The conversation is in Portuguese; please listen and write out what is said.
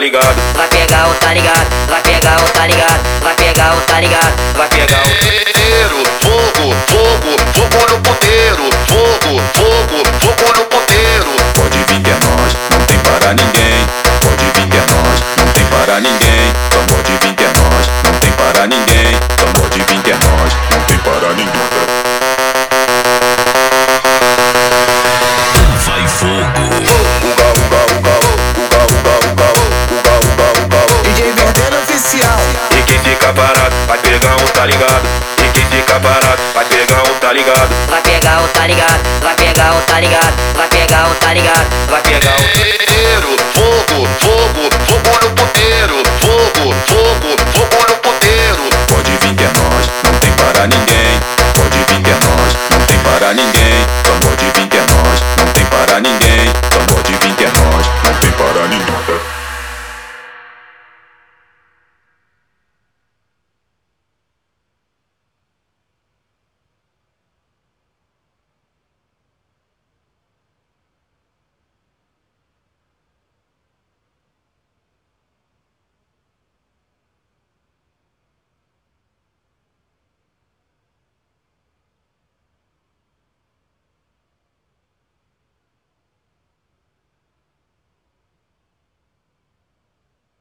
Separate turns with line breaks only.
ligado.
Vai pegar o tá ligado, vai pegar o tá ligado, vai pegar o tá ligado, vai pegar o
Puteiro, fogo, fogo, fogo no puteiro. Fogo, fogo, fogo no puteiro.
Pode vir que é nós, não tem para ninguém. Pode vir que é nós, não tem para ninguém. Só pode vir que é nós, não tem para ninguém. Só pode vir que é nós, não tem para ninguém. Vai fogo.
Uga, uga, uga, uga, uga, uga, uga, uga, uga.
DJ Verdadeiro Oficial.
E quem fica parado vai pegar um tá ligado. E quem fica parado vai pegar um tá ligado.
vai pegar o tá ligado, vai pegar o tá ligado, vai pegar o tá ligado, vai
Vai pegar o puteiro, fogo, fogo, fogo